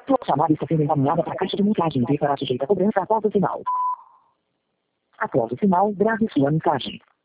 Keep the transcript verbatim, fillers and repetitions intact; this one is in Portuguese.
Sua chamada está sendo encaminhada para a caixa de mensagem e será sujeita a cobrança após o sinal. Após o sinal, grave sua mensagem.